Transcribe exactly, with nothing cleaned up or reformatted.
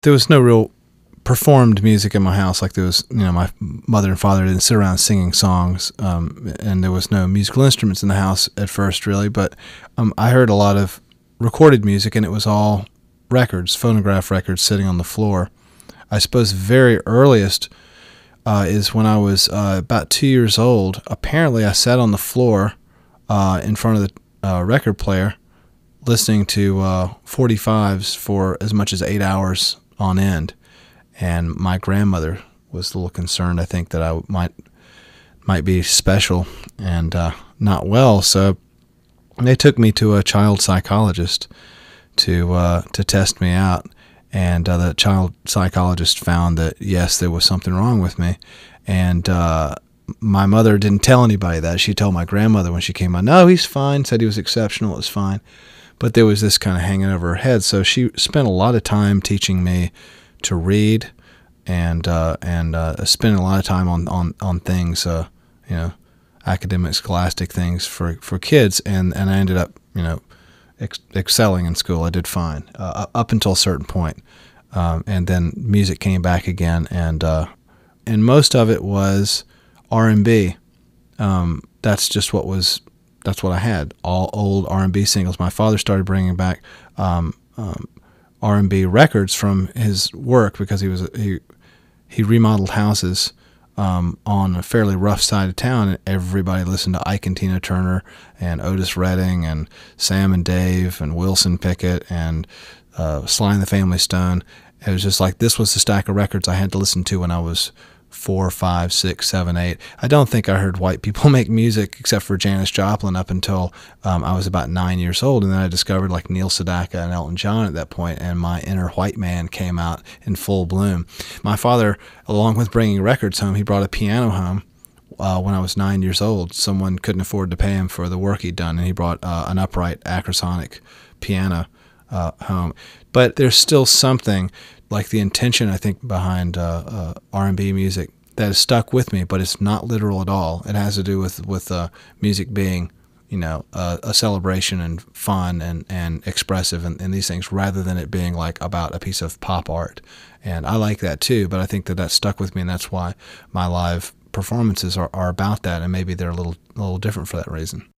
there was no real performed music in my house. Like there was, you know, my mother and father didn't sit around singing songs, um, and there was no musical instruments in the house at first, really. But um, I heard a lot of recorded music, and it was all records, phonograph records, sitting on the floor. I suppose the very earliest uh, is when I was uh, about two years old. Apparently, I sat on the floor uh, in front of the uh, record player, listening to uh, forty-fives for as much as eight hours on end. And my grandmother was a little concerned, I think, that I might might be special and uh, not well. So they took me to a child psychologist to uh, to test me out. And uh, the child psychologist found that, yes, there was something wrong with me. And uh, my mother didn't tell anybody that. She told my grandmother when she came out, no, he's fine, said he was exceptional, it was fine. But there was this kind of hanging over her head. So she spent a lot of time teaching me to read, and uh, and uh, spending a lot of time on on on things, uh, you know, academic, scholastic things for, for kids, and, and I ended up, you know, ex excelling in school. I did fine uh, up until a certain point, um, and then music came back again, and uh, and most of it was R and B. Um, that's just what was that's what I had, all old R and B singles. My father started bringing back Um, um, R and B records from his work because he was he he remodeled houses um, on a fairly rough side of town, and everybody listened to Ike and Tina Turner and Otis Redding and Sam and Dave and Wilson Pickett and uh, Sly and the Family Stone. It was just like this was the stack of records I had to listen to when I was four, five, six, seven, eight. I don't think I heard white people make music except for Janis Joplin up until um, I was about nine years old, and then I discovered like Neil Sedaka and Elton John at that point, and my inner white man came out in full bloom. My father, along with bringing records home, he brought a piano home uh, when I was nine years old. Someone couldn't afford to pay him for the work he'd done, and he brought uh, an upright Acrosonic piano uh, home. But there's still something like the intention, I think, behind uh, uh, R and B music that has stuck with me, but it's not literal at all. It has to do with with uh, music being, you know, uh, a celebration and fun and and expressive and, and these things, rather than it being like about a piece of pop art. And I like that too, but I think that that stuck with me, and that's why my live performances are, are about that, and maybe they're a little a little different for that reason.